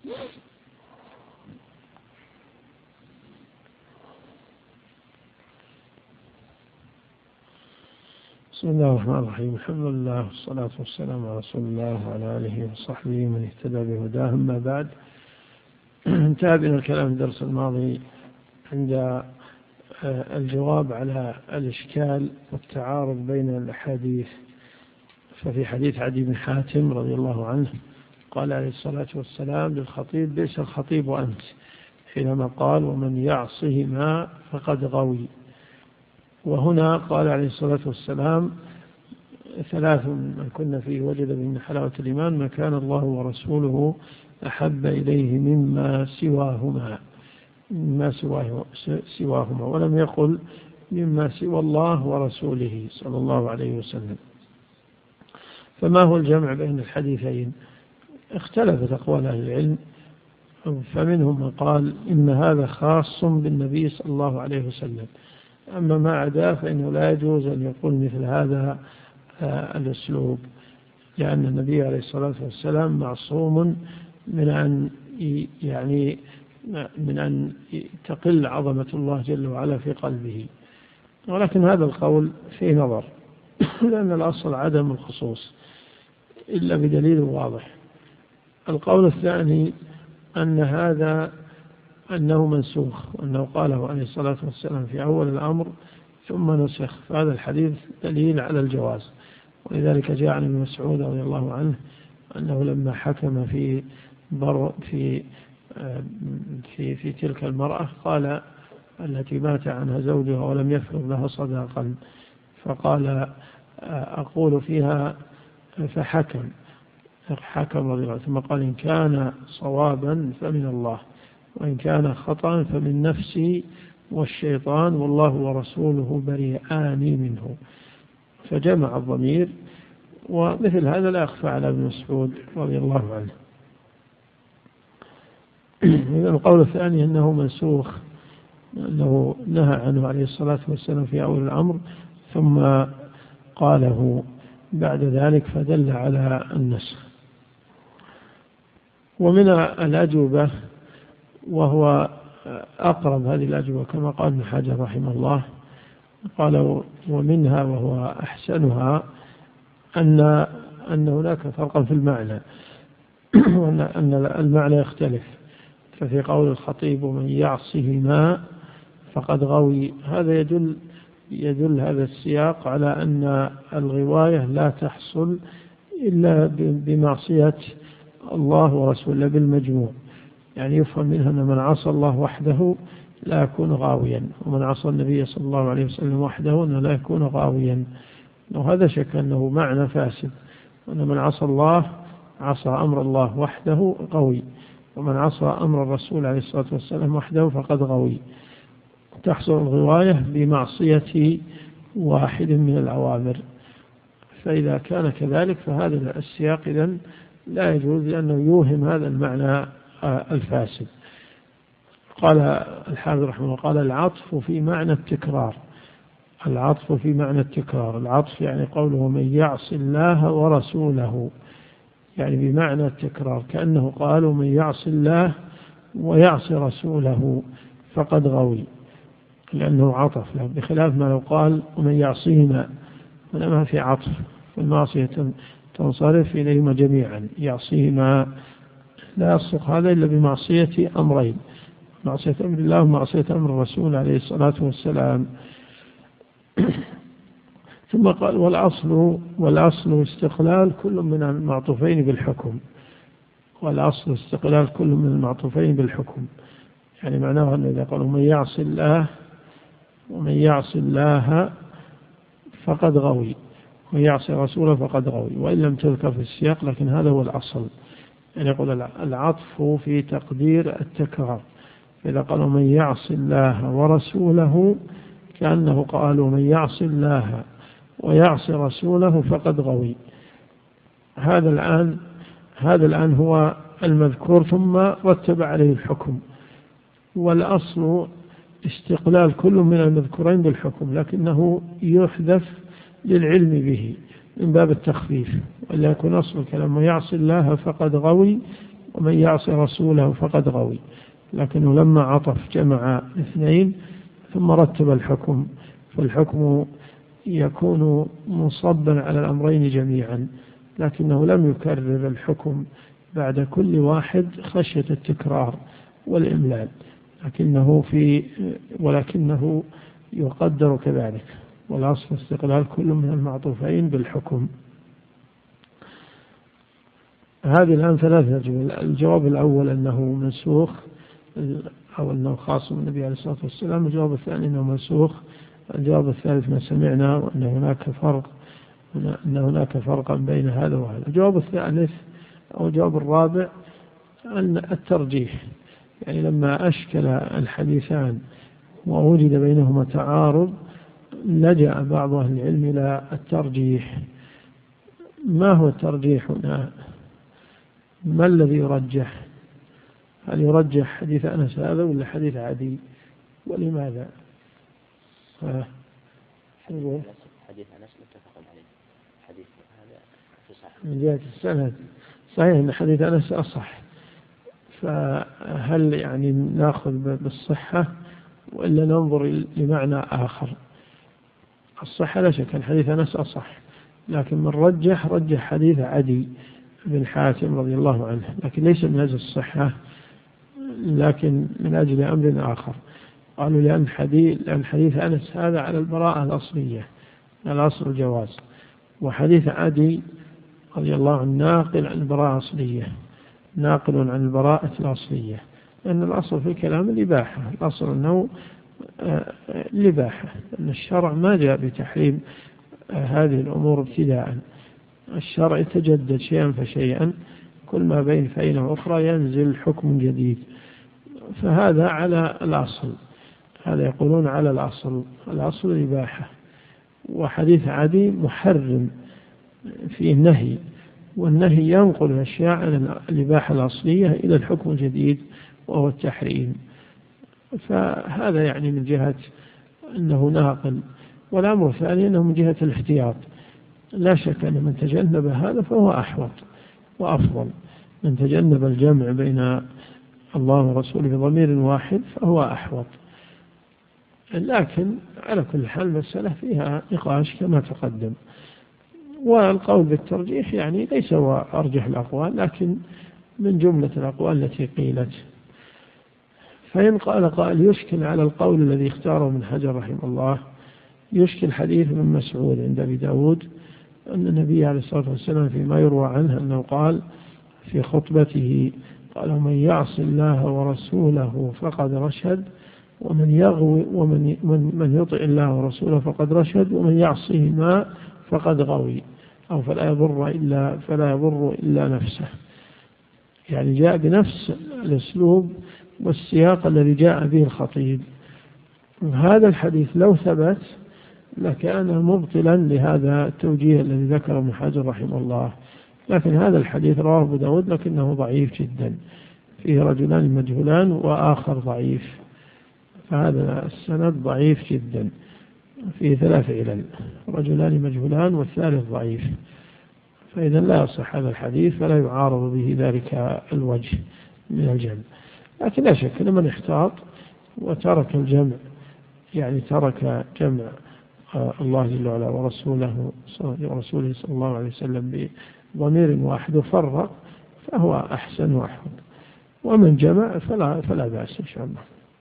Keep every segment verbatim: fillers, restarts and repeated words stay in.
بسم الله الرحمن الرحيم. الحمد لله والصلاة والسلام على رسول الله وعلى آله وصحبه من اهتدى بهداه. أما بعد، انتهى بنا الكلام في الدرس الماضي عند الجواب على الإشكال والتعارض بين الأحاديث. ففي حديث عدي بن حاتم رضي الله عنه قال عليه الصلاة والسلام للخطيب: بئس الخطيب أنت، حينما قال: ومن يعصهما فقد غوي. وهنا قال عليه الصلاة والسلام: ثلاث من كنا فيه وجد من حلاوة الإيمان ما كان الله ورسوله أحب إليه مما سواهما مما سواه سواهما ولم يقل مما سوى الله ورسوله صلى الله عليه وسلم. فما هو الجمع بين الحديثين؟ اختلفت أقوال أهل العلم، فمنهم من قال إن هذا خاص بالنبي صلى الله عليه وسلم، أما ما عداه فإنه لا يجوز أن يقول مثل هذا الأسلوب، لأن النبي عليه الصلاة والسلام معصوم من أن يعني من أن تقل عظمة الله جل وعلا في قلبه. ولكن هذا القول فيه نظر، لأن الأصل عدم الخصوص إلا بدليل واضح. القول الثاني أن هذا أنه منسوخ، وأنه قاله عليه الصلاة والسلام في أول الأمر ثم نسخ، فهذا الحديث دليل على الجواز. ولذلك جاء عن ابن مسعود رضي الله عنه أنه لما حكم في بر في في في تلك المرأة قال التي مات عنها زوجها ولم يفرض لها صداقا، فقال: أقول فيها فحكم حكم رضي الله عنه، ثم قال: إن كان صوابا فمن الله، وإن كان خطأ فمن نفسي والشيطان، والله ورسوله بريئان منه. فجمع الضمير، ومثل هذا لا يخفى على ابن مسعود رضي الله عنه. القول الثاني أنه منسوخ، أنه نهى عنه عليه الصلاة والسلام في أول الأمر ثم قاله بعد ذلك، فدل على النسخ. ومن الأجوبة، وهو أقرب هذه الأجوبة كما قال ابن حجر رحمه الله، قال: ومنها وهو أحسنها أن أن هناك فرقا في المعنى، وأن المعنى يختلف. ففي قول الخطيب: ومن يعصهما فقد غوي، هذا يدل يدل هذا السياق على أن الغواية لا تحصل إلا بمعصية الله ورسوله بالمجموع. يعني يفهم منها أن من عصى الله وحده لا يكون غاويا، ومن عصى النبي صلى الله عليه وسلم وحده أنه لا يكون غاويا. وهذا شك أنه معنى فاسد، أن من عصى الله عصى أمر الله وحده غوي، ومن عصى أمر الرسول عليه الصلاة والسلام وحده فقد غوي. تحصل الغواية بمعصية واحد من الأوامر. فإذا كان كذلك فهذا السياق إذن لا يجوز، لأنه يوهم هذا المعنى الفاسد. قال الحافظ رحمه الله: قال: العطف في معنى التكرار. العطف في معنى التكرار، العطف يعني قوله: من يعص الله ورسوله، يعني بمعنى التكرار، كأنه قالوا: من يعص الله ويعص رسوله فقد غوي، لأنه عطف له، بخلاف ما لو قال: ومن يعصيهما، هنا ما في عطف، فالمعصية تنصرف إليهما جميعا. يعصيهما لا يصدق هذا إلا بمعصية أمرين: معصية أمر الله ومعصية أمر الرسول عليه الصلاة والسلام. ثم قال: والأصل والأصل استقلال كل من المعطوفين بالحكم. والأصل استقلال كل من المعطوفين بالحكم، يعني معناه أنه إذا قالوا: من يعص الله ومن يعص الله فقد غوي، ومن يعصي رسوله فقد غوي، وإن لم تذكر في السياق، لكن هذا هو الأصل. يعني يقول العطف في تقدير التكرار، فإذا قالوا: من يعص الله ورسوله، كأنه قالوا: من يعص الله ويعصي رسوله فقد غوي. هذا الآن هذا الآن هو المذكور، ثم رتب عليه الحكم. والأصل استقلال كل من المذكورين بالحكم، لكنه يحذف للعلم به من باب التخفيف، ولا يكون أصل الكلام: من يعص الله فقد غوي، ومن يعص رسوله فقد غوي، لكنه لما عطف جمع اثنين ثم رتب الحكم، فالحكم يكون مصبا على الأمرين جميعا، لكنه لم يكرر الحكم بعد كل واحد خشية التكرار والإملال، لكنه في ولكنه يقدر كذلك، والأصل استقلال كل من المعطوفين بالحكم. هذه الآن ثلاثة أجوبة. الجواب الأول أنه منسوخ أو أنه خاص بالنبي عليه الصلاة والسلام. الجواب الثاني أنه منسوخ. الجواب الثالث ما سمعنا وأن هناك فرق أن هناك فرقا بين هذا وهذا. الجواب الثالث أو الجواب الرابع أن الترجيح، يعني لما أشكل الحديثان ووجد بينهما تعارض لجأ بعض أهل العلم إلى الترجيح. ما هو الترجيح هنا؟ ما الذي يرجح؟ هل يرجح حديث أنس هذا ولا حديث عدي؟ ولماذا؟ حديث أنس متفق عليه، حديث هذا في صحيح من جهة السند صحيح أن حديث أنس أصح، فهل يعني نأخذ بالصحة وإلا ننظر لمعنى آخر؟ الصحة لا شك أن حديث أنس أصح، لكن من رجح رجح حديث عدي بن حاتم رضي الله عنه، لكن ليس من أجل الصحة، لكن من أجل أمر آخر. قالوا لأن حديث, لأن حديث أنس هذا على البراءة الأصلية، الأصل الجواز، وحديث عدي رضي الله عنه ناقل عن البراءة الأصلية، ناقل عن البراءة الأصلية، لأن الأصل في الكلام الإباحة، الأصل أنه الإباحة، لأن الشرع ما جاء بتحريم هذه الأمور ابتداء، الشرع يتجدد شيئا فشيئا، كل ما بين فإنة وأخرى ينزل حكم جديد، فهذا على الأصل، هذا يقولون على الأصل، الأصل الإباحة. وحديث عدي محرم فيه النهي، والنهي ينقل الأشياء عن الإباحة الأصلية إلى الحكم الجديد وهو التحريم، فهذا يعني من جهة أنه ناقل. والأمر الثاني أنه من جهة الاحتياط، لا شك أن من تجنب هذا فهو أحوط وأفضل، من تجنب الجمع بين الله ورسوله بضمير واحد فهو أحوط، لكن على كل حال المسألة فيها نقاش كما تقدم. والقول بالترجيح يعني ليس هو أرجح الأقوال، لكن من جملة الأقوال التي قيلت. فإن قال قائل يشكل على القول الذي اختاره من حجر رحمه الله، يشكل حديث من مسعود عند أبي داود أن النبي عليه الصلاة والسلام فيما يروى عنه أنه قال في خطبته، قال من يعص الله ورسوله فقد رشد، ومن يغوي ومن من, من يطع الله ورسوله فقد رشد، ومن يعصيهما فقد غوي، أو فلا يضر إلا فلا يضر إلا نفسه. يعني جاء بنفس الأسلوب والسياق الذي جاء به الخطيب. هذا الحديث لو ثبت لكان مبطلا لهذا التوجيه الذي ذكره ابن حجر رحمه الله، لكن هذا الحديث رواه أبو داود لكنه ضعيف جدا، فيه رجلان مجهولان وآخر ضعيف، فهذا السند ضعيف جدا، فيه ثلاث علل، رجلان مجهولان والثالث ضعيف، فإذا لا يصح هذا الحديث فلا يعارض به ذلك الوجه من الجمع. لكن لا شك أن من احتاط وترك الجمع، يعني ترك جمع الله جل وعلا ورسوله ورسوله صلى الله عليه وسلم بضمير واحد وفرق فهو أحسن وأحسن، ومن جمع فلا فلا بأس إن شاء الله.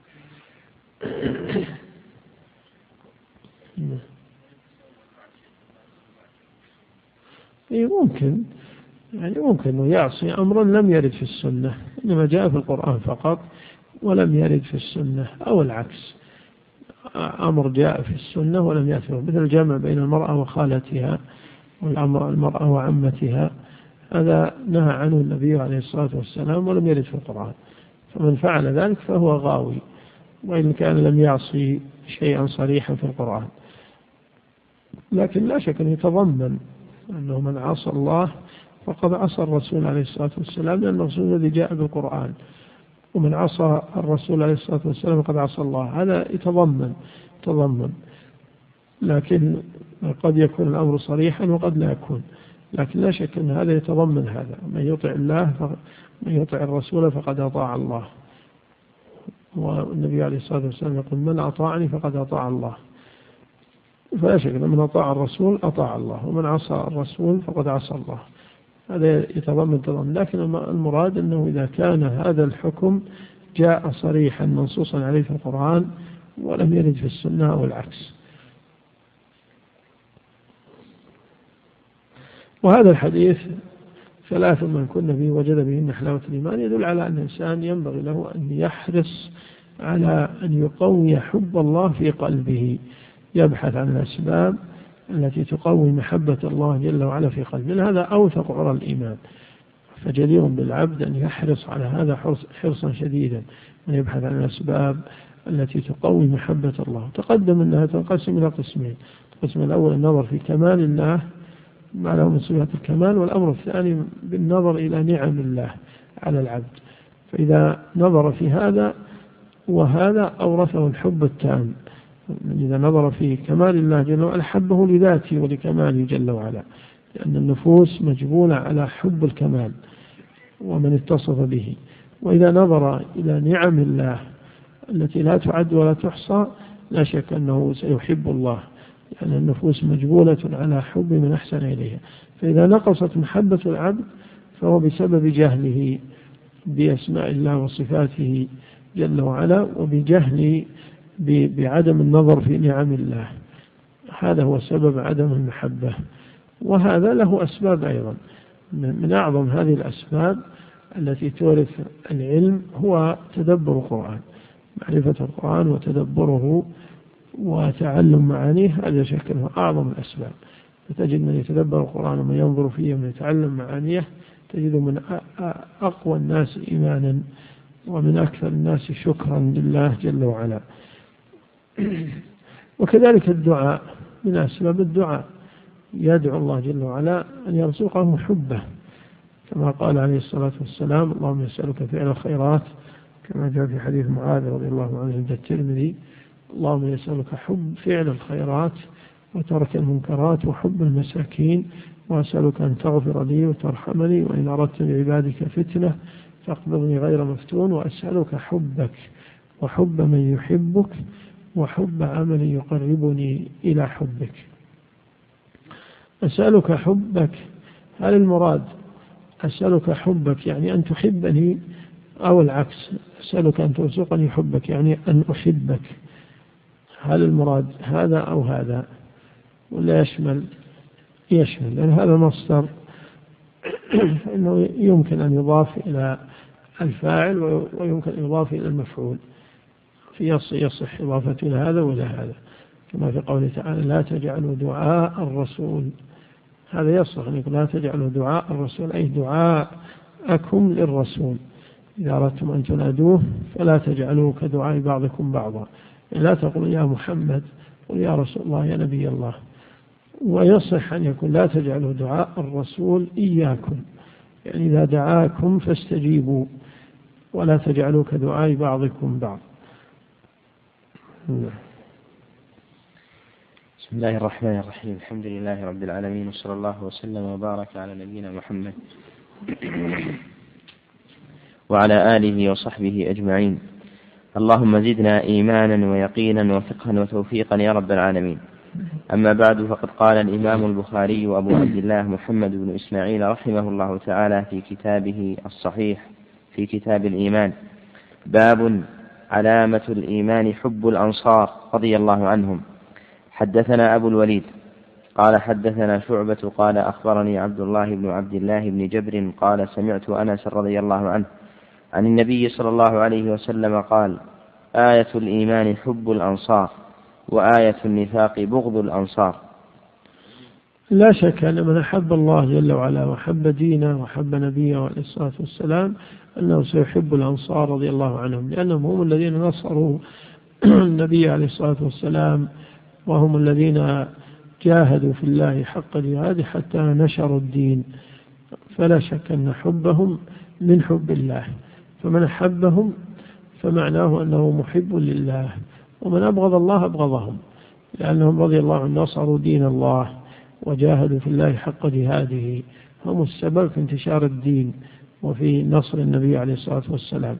ممكن يعني ممكن أنه يعصي أمرا لم يرد في السنة، إنما جاء في القرآن فقط ولم يرد في السنة، أو العكس، أمر جاء في السنة ولم يأتي، مثل الجمع بين المرأة وخالتها والأمر المرأة وعمتها، هذا نهى عنه النبي عليه الصلاة والسلام ولم يرد في القرآن، فمن فعل ذلك فهو غاوي، وإن كان لم يعصي شيئا صريحا في القرآن. لكن لا شك أن يتضمن أنه من عصى الله فقد عصى الرسول عليه الصلاة والسلام، لأن الرسول الذي جاء بالقرآن، ومن عصى الرسول عليه الصلاة والسلام فقد عصى الله، هذا يتضمن تضمن لكن قد يكون الأمر صريحا وقد لا يكون، لكن لا شك أن هذا يتضمن هذا، من يطع الله من يطع الرسول فقد أطاع الله، والنبي عليه الصلاة والسلام يقول من أطاعني فقد أطاع الله. فلا شك من أطاع الرسول أطاع الله، ومن عصى الرسول فقد عصى الله. هذا يتضمن تضمن، لكن المراد أنه إذا كان هذا الحكم جاء صريحا منصوصا عليه في القرآن ولم يرد في السنة أو العكس. وهذا الحديث ثلاث من كن فيه وجد بهن حلاوة الإيمان يدل على أن الإنسان ينبغي له أن يحرص على أن يقوي حب الله في قلبه، يبحث عن الأسباب التي تقوي محبة الله جل وعلا في قلبه. هذا أوثق عرى الإيمان، فجدير بالعبد أن يحرص على هذا حرصا شديدا، أن يبحث عن الأسباب التي تقوي محبة الله. تقدم أنها تنقسم إلى قسمين: القسم الأول النظر في كمال الله ما له من صفات الكمال، والأمر الثاني بالنظر إلى نعم الله على العبد. فإذا نظر في هذا وهذا أورثه الحب التام. إذا نظر في كمال الله جل وعلا حبه لذاته ولكماله جل وعلا، لأن النفوس مجبولة على حب الكمال ومن اتصف به. وإذا نظر إلى نعم الله التي لا تعد ولا تحصى لا شك أنه سيحب الله، لأن النفوس مجبولة على حب من أحسن إليها. فإذا نقصت محبة العبد فهو بسبب جهله بأسماء الله وصفاته جل وعلا، وبجهل بعدم النظر في نعم الله. هذا هو سبب عدم المحبة. وهذا له أسباب أيضا. من أعظم هذه الأسباب التي تورث العلم هو تدبر القرآن، معرفة القرآن وتدبره وتعلم معانيه. هذا شكله أعظم الأسباب. فتجد من يتدبر القرآن ومن ينظر فيه ومن يتعلم معانيه تجد من أقوى الناس إيمانا ومن أكثر الناس شكرا لله جل وعلا. وكذلك الدعاء من أسباب الدعاء، يدعو الله جل وعلا أن يرزقه حبه، كما قال عليه الصلاة والسلام: اللهم يسألك فعل الخيرات، كما جاء في حديث معاذ رضي الله عنه عند الترمذي: اللهم يسألك حب فعل الخيرات وترك المنكرات وحب المساكين، وأسألك أن تغفر لي وترحمني، وإن أردت بعبادك فتنة فاقبضني غير مفتون، وأسألك حبك وحب من يحبك وحب عمل يقربني إلى حبك. أسألك حبك، هل المراد أسألك حبك يعني أن تحبني، أو العكس أسألك أن ترزقني حبك يعني أن أحبك؟ هل المراد هذا أو هذا، ولا يشمل يشمل لأن هذا مصدر فإنه يمكن أن يضاف إلى الفاعل ويمكن أن يضاف إلى المفعول، في يصح إضافة إلى هذا وإلى هذا، كما في قوله تعالى: لا تجعلوا دعاء الرسول. هذا يصح أن يقول لا تجعلوا دعاء الرسول، أي دعاءكم للرسول إذا أردتم أن تنادوه فلا تجعلوا كدعاء بعضكم بعضا، لا تقول يا محمد، قل يا رسول الله يا نبي الله. ويصح أن يكون لا تجعلوا دعاء الرسول إياكم، يعني إذا دعاكم فاستجيبوا، ولا تجعلوا كدعاء بعضكم بعض. بسم الله الرحمن الرحيم. الحمد لله رب العالمين، وصلى الله وسلم وبارك على نبينا محمد وعلى آله وصحبه أجمعين. اللهم زدنا إيمانا ويقينا وفقها وتوفيقا يا رب العالمين. أما بعد، فقد قال الإمام البخاري أبو عبد الله محمد بن إسماعيل رحمه الله تعالى في كتابه الصحيح في كتاب الإيمان: باب علامة الإيمان حب الأنصار رضي الله عنهم. حدثنا أبو الوليد قال حدثنا شعبة قال أخبرني عبد الله بن عبد الله بن جبر قال سمعت أنس رضي الله عنه عن النبي صلى الله عليه وسلم قال: آية الإيمان حب الأنصار، وآية النفاق بغض الأنصار. لا شك أن من أحب الله جل وعلا وحب دينه وحب نبيه عليه الصلاة والسلام أنه سيحب الأنصار رضي الله عنهم، لأنهم هم الذين نصروا النبي عليه الصلاة والسلام، وهم الذين جاهدوا في الله حق جهاده حتى نشروا الدين. فلا شك أن حبهم من حب الله، فمن أحبهم فمعناه أنه محب لله، ومن أبغض الله أبغضهم، لأنهم رضي الله عنهم نصروا دين الله وجاهدوا في الله حق جهاده، هم السبب في انتشار الدين وفي نصر النبي عليه الصلاة والسلام.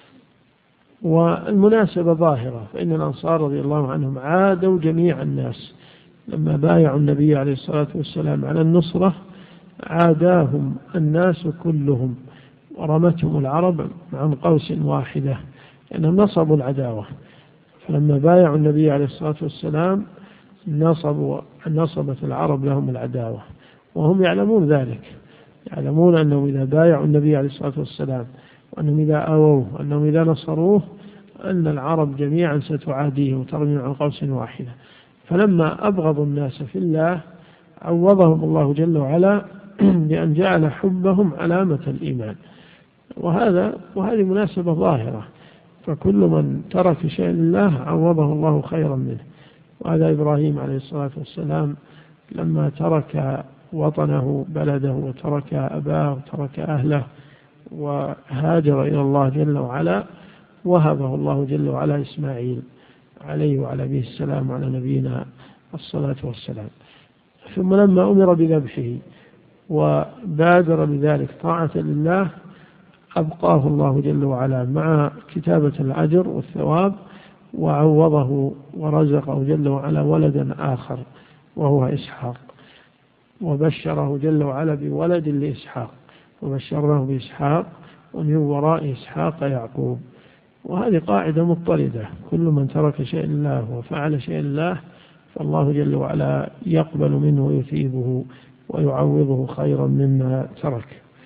والمناسبة ظاهرة، فإن الأنصار رضي الله عنهم عادوا جميع الناس لما بايعوا النبي عليه الصلاة والسلام على النصرة، عاداهم الناس كلهم ورمتهم العرب عن قوس واحدة لأنهم نصبوا العداوة. فلما بايعوا النبي عليه الصلاة والسلام نصبوا نصبت العرب لهم العداوة، وهم يعلمون ذلك، يعلمون أنهم إذا بايعوا النبي عليه الصلاة والسلام وأنهم إذا آووه وأنهم إذا نصروه أن العرب جميعا ستعاديه وترمي عن قوس واحدة. فلما أبغضوا الناس في الله عوضهم الله جل وعلا بأن جعل حبهم علامة الإيمان. وهذا وهذه مناسبة ظاهرة، فكل من ترك شيء لله عوضه الله خيرا منه. وهذا إبراهيم عليه الصلاة والسلام لما ترك وطنه بلده وترك أباه وترك أهله وهاجر إلى الله جل وعلا، وهبه الله جل وعلا إسماعيل عليه وعلى أبيه السلام وعلى نبينا الصلاة والسلام. ثم لما أمر بذبحه وبادر بذلك طاعة لله أبقاه الله جل وعلا مع كتابة الأجر والثواب، وعوضه ورزقه جل وعلا ولدا آخر وهو إسحاق، وبشره جل وعلا بولد لإسحاق، وبشرناه بإسحاق ومن وراء إسحاق يعقوب. وهذه قاعدة مضطردة، كل من ترك شيء لله وفعل شيء لله فالله جل وعلا يقبل منه ويثيبه ويعوضه خيرا مما ترك.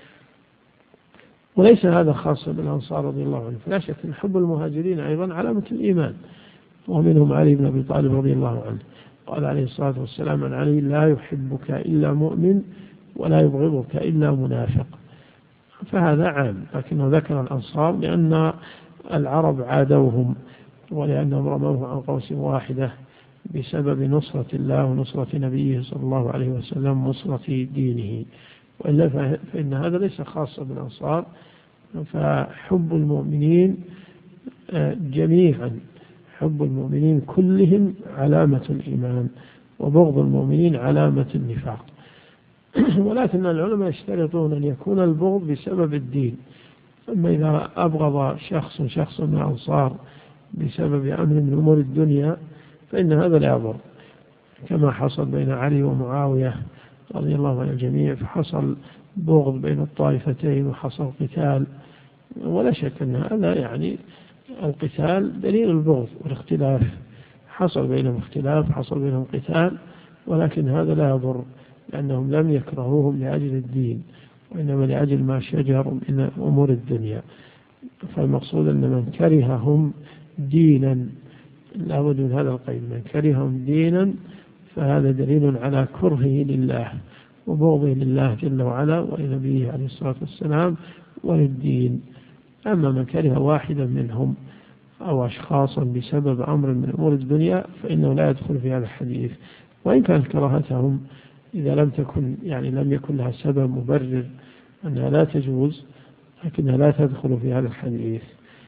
وليس هذا خاصا بالأنصار رضي الله عنهم، فلا شك أن حب المهاجرين أيضا علامة الإيمان، ومنهم علي بن أبي طالب رضي الله عنه قال عليه الصلاة والسلام عن علي: لا يحبك إلا مؤمن ولا يبغضك إلا منافق. فهذا عام، لكنه ذكر الأنصار لأن العرب عادوهم ولأنهم رموه عن قوس واحدة بسبب نصرة الله ونصرة نبيه صلى الله عليه وسلم، نصرة دينه. وإلا فإن هذا ليس خاصا بالأنصار، فحب المؤمنين جميعا، حب المؤمنين كلهم علامة الإيمان، وبغض المؤمنين علامة النفاق. ولكن العلماء يشترطون أن يكون البغض بسبب الدين. أما إذا أبغض شخص شخص من الأنصار بسبب أمر من أمور الدنيا فإن هذا لا يضر، كما حصل بين علي ومعاوية رضي الله عن الجميع، فحصل بغض بين الطائفتين وحصل قتال. ولا شك أن هذا يعني القتال دليل البغض والاختلاف، حصل بينهم اختلاف، حصل بينهم قتال، ولكن هذا لا يضر، لأنهم لم يكرهوهم لأجل الدين، وإنما لأجل ما شجر من أمور الدنيا. فالمقصود أن من كرههم دينا، لا بد من هذا القيد، من كرههم دينا فهذا دليل على كرهه لله وبغضه لله جل وعلا ولنبيه عليه الصلاة والسلام وللدين. أما من كره واحدا منهم أو أشخاصا بسبب أمر من أمور الدنيا فإنه لا يدخل في هذا الحديث، وإن كانت كراهتهم إذا لم تكن يعني لم يكن لها سبب مبرر أنها لا تجوز، لكنها لا تدخل في هذا الحديث.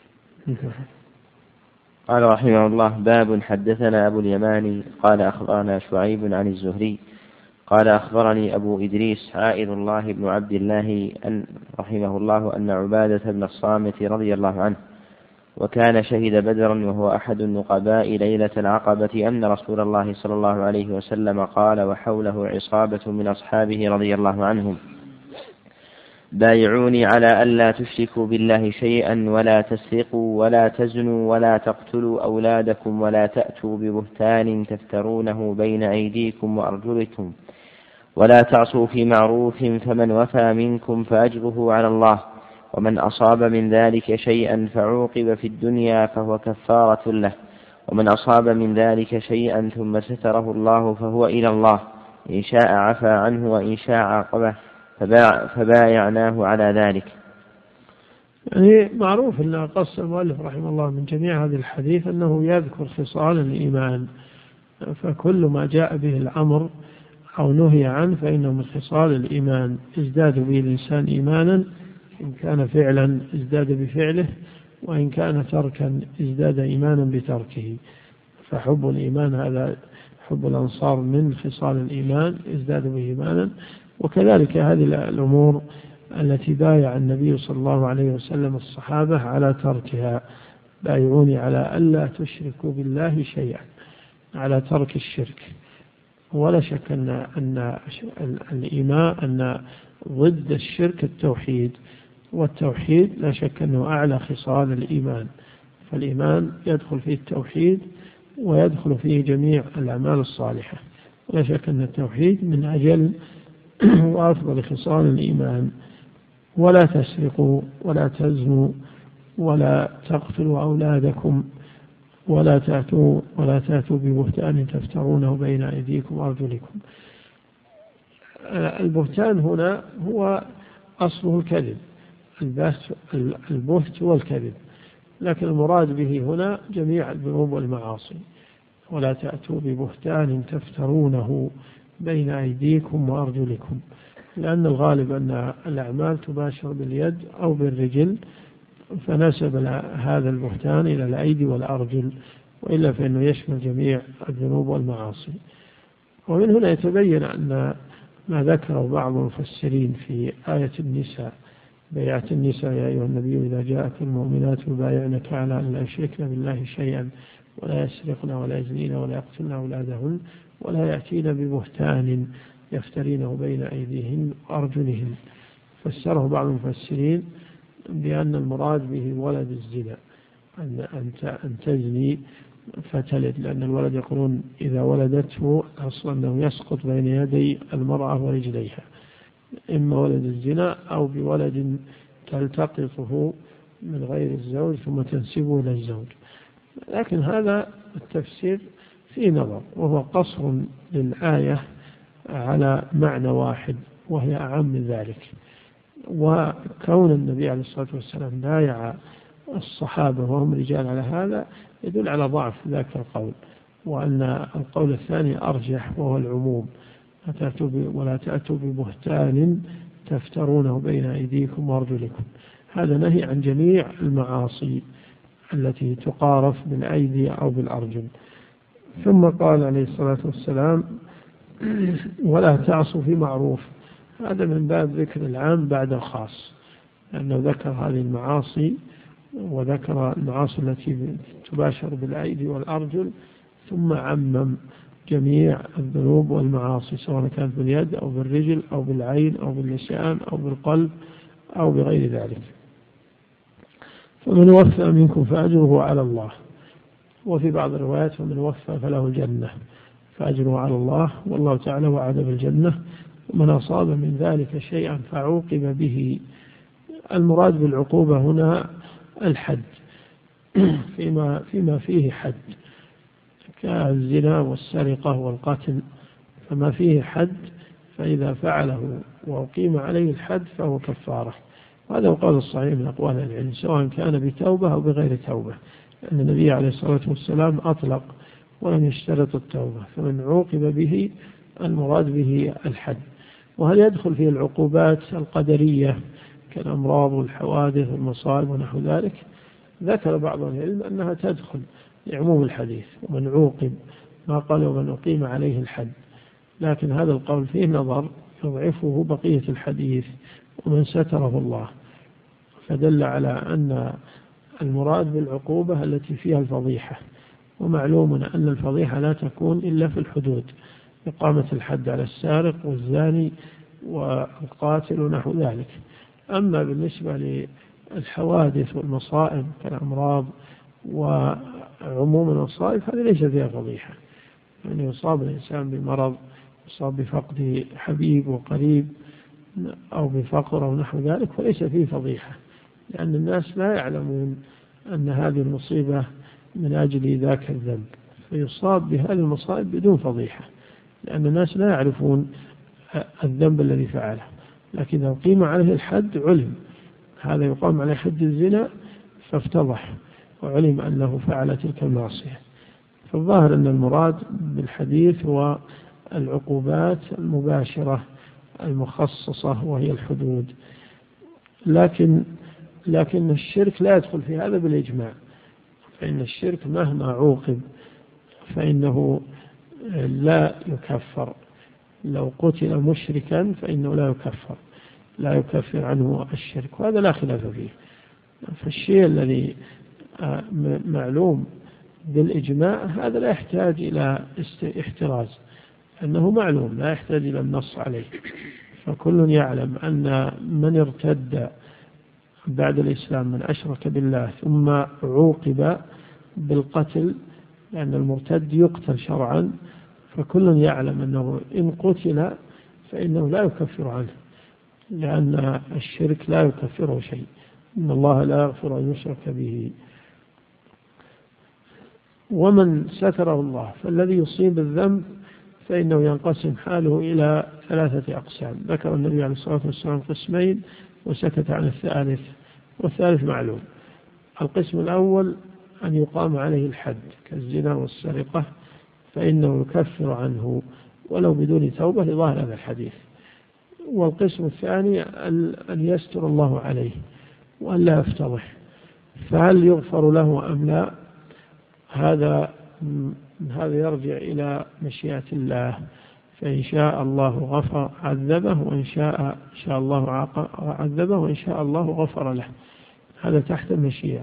قال رحمه الله: باب حدثنا أبو اليماني قال أخبرنا شعيب عن الزهري قال أخبرني أبو إدريس عائذ الله بن عبد الله أن رحمه الله أن عبادة بن الصامت رضي الله عنه وكان شهد بدرا وهو أحد النقباء ليلة العقبة أن رسول الله صلى الله عليه وسلم قال وحوله عصابة من أصحابه رضي الله عنهم: بايعوني على ألا تشركوا بالله شيئا ولا تسرقوا ولا تزنوا ولا تقتلوا أولادكم ولا تأتوا ببهتان تفترونه بين أيديكم وأرجلكم ولا تعصوا في معروف، فمن وفى منكم فأجره على الله، ومن أصاب من ذلك شيئا فعوقب في الدنيا فهو كفارة له، ومن أصاب من ذلك شيئا ثم ستره الله فهو إلى الله، إن شاء عفى عنه وإن شاء عاقبه، فباع فبايعناه على ذلك. يعني معروف أن قص المؤلف رحمه الله من جميع هذه الحديث أنه يذكر خصال الإيمان، فكل ما جاء به الأمر أو نهي عنه فإنه من خصال الإيمان، ازداد به الإنسان إيمانا، إن كان فعلا ازداد بفعله، وإن كان تركا ازداد إيمانا بتركه. فحب الإيمان هذا حب الأنصار من خصال الإيمان ازداد به إيمانا. وكذلك هذه الأمور التي بايع النبي صلى الله عليه وسلم الصحابة على تركها، بايعوني على ألا تشركوا بالله شيئا، على ترك الشرك. ولا شك أن أن الإيمان أن ضد الشرك التوحيد، والتوحيد لا شك أنه أعلى خصال الإيمان، فالإيمان يدخل فيه التوحيد ويدخل فيه جميع الأعمال الصالحة. ولا شك أن التوحيد من أجل وأفضل خصال الإيمان. ولا تسرقوا ولا تزنوا ولا تقتلوا أولادكم ولا تأتوا ولا تأتوا ببهتان تفترونه بين أيديكم وأرجلكم. البهتان هنا هو أصله الكذب، البهت هو الكذب، لكن المراد به هنا جميع الذنوب والمعاصي. ولا تأتوا ببهتان تفترونه بين أيديكم وأرجلكم، لأن الغالب أن الأعمال تباشر باليد أو بالرجل، فنسب هذا البهتان إلى الأيدي والأرجل، وإلا فإنه يشمل جميع الذنوب والمعاصي. ومن هنا يتبين أن ما ذكره بعض المفسرين في آية النساء، بيعة النساء يا أيها النبي إذا جاءك المؤمنات يبايعنك على أن لا يشركن بالله شيئا ولا يسرقن ولا يزنين ولا يقتلن أولادهن ولا يأتين ببهتان يفترينه بين أيديهن وأرجلهن. فسره بعض المفسرين بأن المراد به ولد الزنا، أن أن تزني فتلد، لأن الولد يقولون إذا ولدته أصلا أنه يسقط بين يدي المرأة ورجليها، إما ولد الزنا أو بولد تلتقطه من غير الزوج ثم تنسبه إلى الزوج. لكن هذا التفسير فيه نظر، وهو قصر للآية على معنى واحد وهي أعم من ذلك. وكون النبي عليه الصلاة والسلام بايع الصحابة وهم رجال على هذا يدل على ضعف ذاك القول، وأن القول الثاني أرجح وهو العموم، ولا تأتوا ببهتان تفترونه بين أيديكم وأرجلكم. هذا نهي عن جميع المعاصي التي تقارف بالأيدي أو بالأرجل. ثم قال عليه الصلاة والسلام ولا تعصوا في معروف، هذا من باب ذكر العام بعد الخاص، لأنه ذكر هذه المعاصي وذكر المعاصي التي تباشر بالأيدي والأرجل، ثم عمم جميع الذنوب والمعاصي سواء كانت باليد أو بالرجل أو بالعين أو باللسان أو بالقلب أو بغير ذلك. فمن وفى منكم فأجره على الله، وفي بعض الروايات فمن وفى فله الجنة، فأجره على الله، والله تعالى وعد بالجنة. ومن أصاب من ذلك شيئا فعوقب به، المراد بالعقوبة هنا الحد فيما, فيما فيه حد كالزنا والسرقة والقتل، فما فيه حد فإذا فعله وأقيم عليه الحد فهو كفارة. وهذا هو القول الصحيح من أقوال العلم، سواء كان بتوبة أو بغير توبة، لأن النبي عليه الصلاة والسلام أطلق ولم يشترط التوبة، فمن عوقب به المراد به الحد. وهل يدخل فيه العقوبات القدرية كالأمراض والحوادث والمصائب ونحو ذلك؟ ذكر بعض العلم أنها تدخل لعموم الحديث، ومن عوقب ما قال ومن أقيم عليه الحد، لكن هذا القول فيه نظر يضعفه بقية الحديث ومن ستره الله، فدل على أن المراد بالعقوبة التي فيها الفضيحة، ومعلوم أن الفضيحة لا تكون إلا في الحدود، إقامة الحد على السارق والزاني والقاتل ونحو ذلك. أما بالنسبة للحوادث والمصائب كالأمراض وعموم المصائب هذه ليس فيها فضيحة، يعني يصاب الإنسان بمرض، يصاب بفقد حبيب وقريب أو بفقر أو نحو ذلك، فليس فيه فضيحة، لأن الناس لا يعلمون أن هذه المصيبة من أجل ذاك الذنب، فيصاب بهذه المصائب بدون فضيحة، لأن الناس لا يعرفون الذنب الذي فعله. لكن لو قيم عليه الحد علم، هذا يقام عليه حد الزنا فافتضح وعلم أنه فعل تلك المعصية. فالظاهر أن المراد بالحديث هو العقوبات المباشرة المخصصة وهي الحدود، لكن لكن الشرك لا يدخل في هذا بالإجماع، فإن الشرك مهما عوقب فإنه لا يكفر، لو قتل مشركا فإنه لا يكفر، لا يكفر عنه الشرك، وهذا لا خلاف فيه. فالشيء الذي معلوم بالإجماع هذا لا يحتاج إلى احتراز، أنه معلوم لا يحتاج إلى النص عليه. فكل يعلم أن من ارتد بعد الإسلام من أشرك بالله ثم عوقب بالقتل، لأن المرتد يقتل شرعا، فكل يعلم أنه إن قتل فإنه لا يكفر عنه، لأن الشرك لا يكفره شيء، إن الله لا يغفر أن يشرك به. ومن ستره الله فالذي يصيب الذنب فإنه ينقسم حاله إلى ثلاثة أقسام. ذكر النبي عليه الصلاة والسلام قسمين وسكت عن الثالث، والثالث معلوم. القسم الأول أن يقام عليه الحد كالزنا والسرقة، فإنه يكفر عنه ولو بدون توبة لظاهر هذا الحديث. والقسم الثاني أن يستر الله عليه وأن لا يفتضح، فهل يغفر له أم لا؟ هذا هذا يرجع إلى مشيئة الله، فإن شاء الله غفر عذبه، وإن شاء شاء الله عذبه، وإن شاء الله غفر له. هذا تحت المشيئة.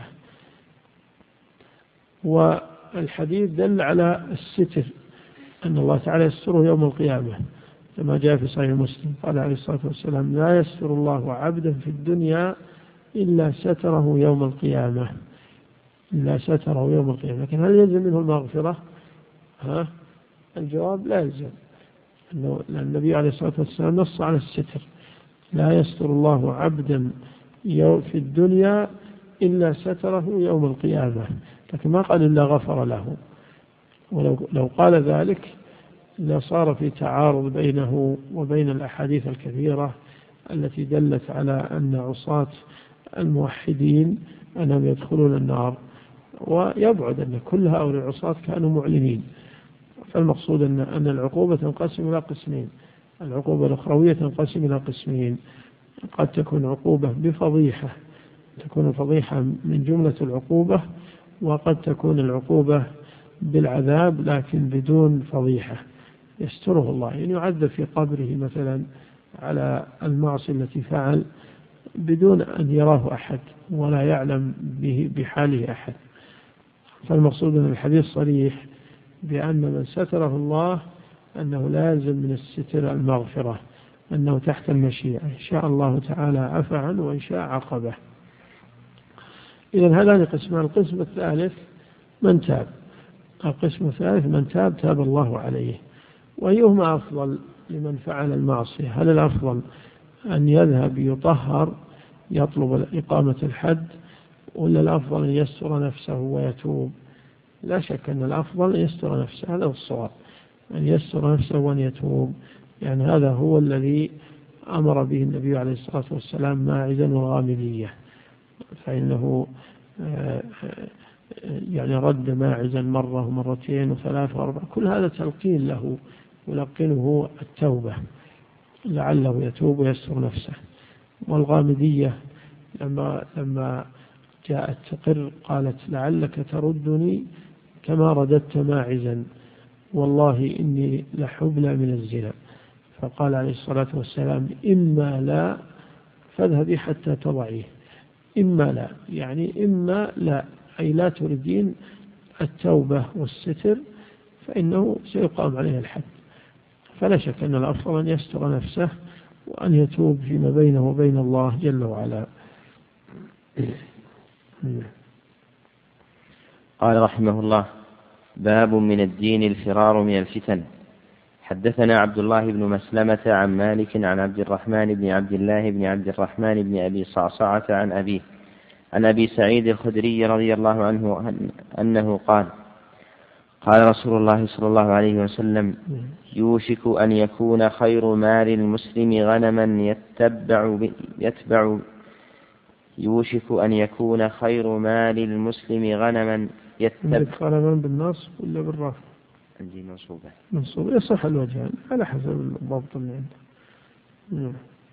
والحديث دل على الستر، أن الله تعالى يستره يوم القيامة، كما جاء في صحيح مسلم قال عليه الصلاة والسلام: لا يستر الله عبدا في الدنيا إلا ستره يوم القيامة، إلا ستره يوم القيامة. لكن هل يلزم منه المغفرة؟ ها؟ الجواب لا يلزم، لأن النبي عليه الصلاة والسلام نص على الستر: لا يستر الله عبدا في الدنيا إلا ستره يوم القيامة. لكن ما قال إلا غفر له، ولو لو قال ذلك لصار في تعارض بينه وبين الأحاديث الكثيرة التي دلت على أن عصاة الموحدين أنهم يدخلون النار، ويبعد أن كل هؤلاء العصاة كانوا معلنين. فالمقصود أن أن العقوبة تنقسم إلى قسمين: العقوبة الأخروية تنقسم إلى قسمين، قد تكون عقوبة بفضيحة، تكون الفضيحة من جملة العقوبة، وقد تكون العقوبة بالعذاب لكن بدون فضيحة يستره الله، يعني يعذب في قبره مثلا على المعصية التي فعل بدون أن يراه أحد ولا يعلم به بحاله أحد. فالمقصود أن الحديث صريح بأن من ستره الله أنه لازم من الستر المغفرة، أنه تحت المشيئة، إن شاء الله تعالى عفى عنه وإن شاء عقبه. إذن هذان قسمان. القسم الثالث من تاب. القسم الثالث من تاب تاب الله عليه. وأيهما أفضل لمن فعل المعصية؟ هل الأفضل أن يذهب يطهر يطلب إقامة الحد، ولا الأفضل أن يستر نفسه ويتوب؟ لا شك أن الأفضل أن يستر نفسه، هذا هو الصواب، أن يستر نفسه وأن يتوب، يعني هذا هو الذي أمر به النبي عليه الصلاة والسلام ماعزا والغامدية، فإنه يعني رد ماعزا مرة ومرتين وثلاث وأربع، كل هذا تلقين له، يلقنه التوبة لعله يتوب ويستر نفسه. والغامدية لما لما جاءت تقر قالت: لعلك تردني كما رددت ماعزا، والله إني لحبلى من الزنا. فقال عليه الصلاة والسلام: إما لا فاذهبي حتى تضعيه. إما لا يعني إما لا، أي لا تردين التوبة والستر فإنه سيقام عليه الحد. فلا شك أن الأفضل أن يستر نفسه وأن يتوب فيما بينه وبين الله جل وعلا. قال رحمه الله: باب من الدين الفرار من الفتن. حدثنا عبد الله بن مسلمة عن مالك عن عبد الرحمن بن عبد الله بن عبد الرحمن بن أبي صعصعة عن أبيه عن أبي سعيد الخدري رضي الله عنه أنه قال: قال رسول الله صلى الله عليه وسلم: يوشك أن يكون خير مال المسلم غنما يتبع يتبع يوشك أن يكون خير مال المسلم غنما يتبع. غنما بالنصب ولا بالرفع؟ عندي منصوبة. منصوبة يصح الوجهان على حسب الضبط اللي عنده.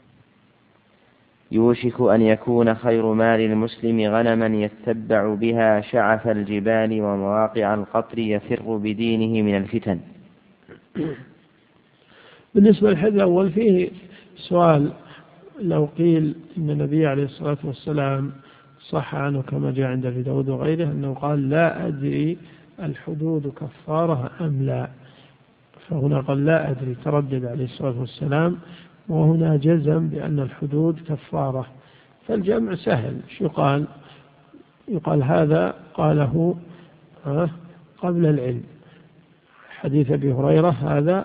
يوشك أن يكون خير مال المسلم غنما يتبع بها شعف الجبال ومواقع القطر يفر بدينه من الفتن. بالنسبة للحديث الأول فيه سؤال لو قيل إن النبي عليه الصلاة والسلام صح عنه كما جاء عند أبي داود وغيره أنه قال لا أدري الحدود كفارة أم لا، فهنا قال لا أدري، تردد عليه الصلاة والسلام، وهنا جزم بأن الحدود كفارة. فالجمع سهل، شو يقال؟ يقال هذا قاله قبل العلم، حديث أبي هريرة هذا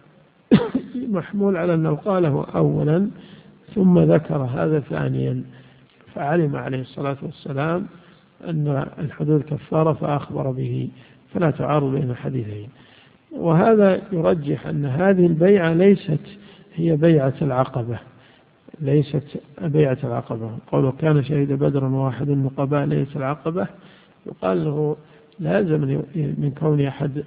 محمول على أنه قاله أولا ثم ذكر هذا ثانيا، فعلم عليه الصلاة والسلام أن الحدود كفارة فأخبر به، فلا تعارض بين الحديثين. وهذا يرجح أن هذه البيعة ليست هي بيعة العقبة، ليست بيعة العقبة. قوله كان شهيد بدر واحد من قبائل ليلة العقبة، يقال له لازم من كون أحد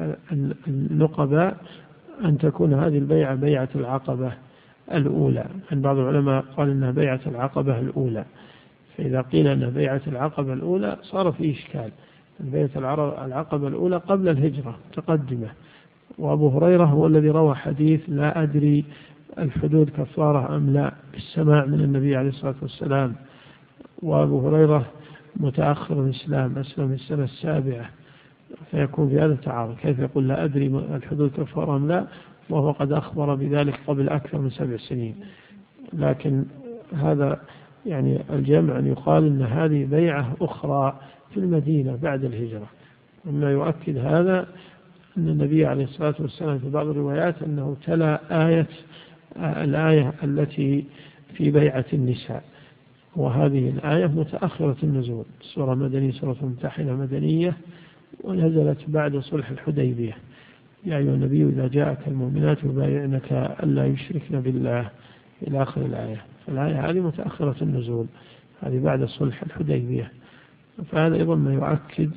النقباء أن تكون هذه البيعة بيعة العقبة الأولى. عن بعض العلماء قال إنها بيعة العقبة الأولى، فإذا قيل أنها بيعة العقبة الأولى صار فيه إشكال. بيعة العقبة الأولى قبل الهجرة تقدمة، وأبو هريرة هو الذي روى حديث لا أدري الحدود كفارة أم لا بالسماع من النبي عليه الصلاة والسلام، وأبو هريرة متأخر الإسلام، أسلم السنة السابعة، فيكون في هذا التعارض. كيف يقول لا أدري الحدود كفارة أم لا وهو قد أخبر بذلك قبل أكثر من سبع سنين؟ لكن هذا يعني الجمع أن يقال أن هذه بيعة أخرى في المدينة بعد الهجرة. وما يؤكد هذا أن النبي عليه الصلاة والسلام في بعض الروايات أنه تلا آية الآية التي في بيعة النساء، وهذه الآية متأخرة النزول، سورة مدنية، سورة ممتحنة مدنية، ونزلت بعد صلح الحديبية: يا أيها النبي إذا جاءك المؤمنات يبايعنك ألا يشركن بالله إلى آخر الآية. فالآية هذه متأخرة النزول، هذه بعد صلح الحديبية. فهذا أيضا ما يؤكد